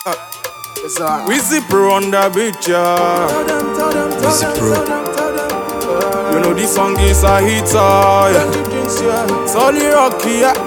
Wizzy Pro on the beat, yeah. Wizzy Pro. You know this song is a hit, yeah. Solid Rocky, yeah.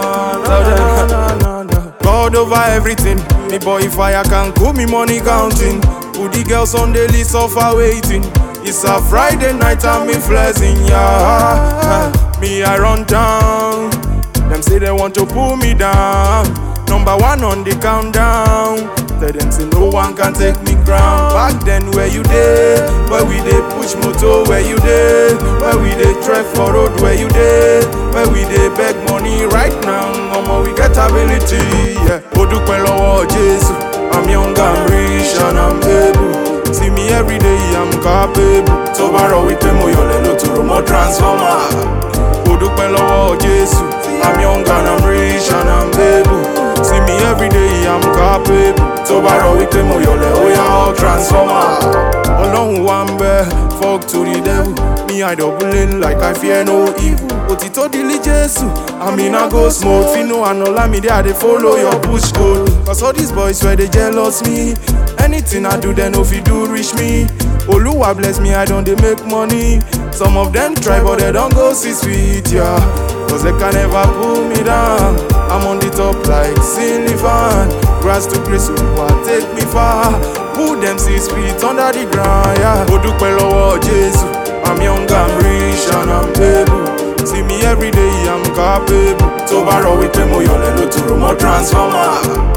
God over everything. Me boy fire can cool me money counting. Put the girls on the list of waiting. It's a Friday night and me flexing, yeah. Me I run down. Them say they want to pull me down. Number one on the countdown. Tell them say no one can take me ground. Back then where you dey? Where we dey push motor? Where you dey? Where we dey trek for road? Where you dey? Where we dey beg money? Right now, mama, we get ability, yeah. Odupe lọ́wọ́ Jesu. I'm young, I'm rich, and I'm able. See me every day, I'm capable. Tó bá rọ̀ wípé mo yọ̀lẹ̀ ló tòrò mọ́ transformer. Odupe lọ́wọ́ Jesu. I'm young and I'm rich and I'm able. See me every day, I'm capable. Tó bá rọ̀ wípé mo yọ̀lẹ̀, ó yá all transformer. Ọlọ́run wà ń bẹ, fuck to the devil. Me I double in like I fear no evil. Òtítọ́ dìlí Jésù, I'm in a ghost mode. Fino and Olamide, I dey follow your push code. Cause all these boys where they jealous me. Anything I do, they no fit do reach me. Oluwa bless me, I don't dey make money. Some of them try, but they don't go 6 feet, yeah. Cause they can never pull me down. I'm on the top like Sullivan. Grass to grace, Oluwa take me far. Put them 6 feet under the ground, yeah. Odupe lọ́wọ́ Jesu. I'm young, I'm rich, and I'm able. See me every day, I'm capable. Tó bá rọ̀ wípé mo yọ̀lẹ̀ ló tòrò mọ́ transformer.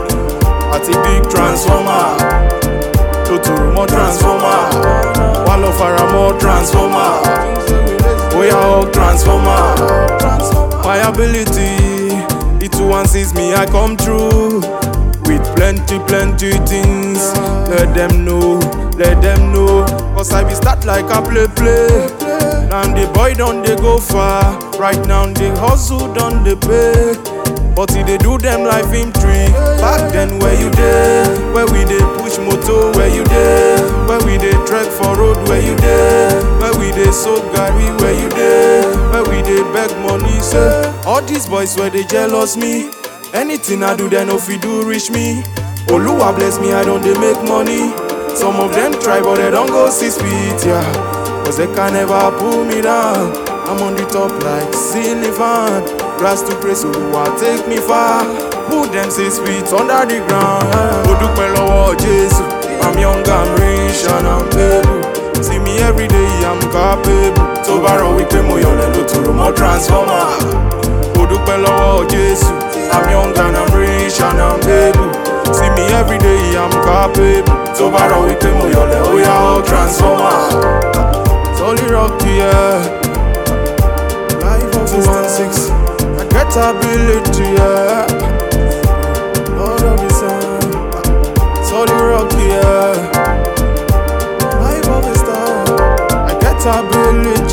Àti big transformer. Ló tòrò mọ́ transformer. Wà lọ fara mọ́ transformer. We are all transformer. My ability, it too one sees me, I come through with plenty things. Let them know. Cause I be start like I play. And the boy don't they go far. Right now the hustle done they pay. But if they do them like film trick. Back then where you dey? Where we dey push motor? Where you dey? Where we dey trek for road? Where you dey? Where we dey soak garri? Where you dey? Where we dey beg money? Say all these boys where they jealous me. Anything I do they no fit do reach me. Oluwa bless me, I don't dey make money. Some of them try but they don't go 6 feet, yeah. Cause they can never pull me down. I'm on the top like Sullivan. Grass to grace, Oluwa take me far. Put them 6 feet under the ground. Odupe lọ́wọ́ Jesu. I'm young, I'm rich, and I'm able. See me every day, I'm capable. Tó bá rọ̀ wípé mo yọ̀lẹ̀ ló tòrò mọ́ transformer. Odupe lọ́wọ́ Jesu. I'm young and I'm rich and I'm able. See me every day, I'm capable. Tó bá rọ̀ wípé mo yọ̀lẹ̀, ó yá all transformer. Solid Rocky, yeah. Life of 216. I get ability, yeah. Lord of the sun. Solid Rocky, yeah. Life of a star. I get ability.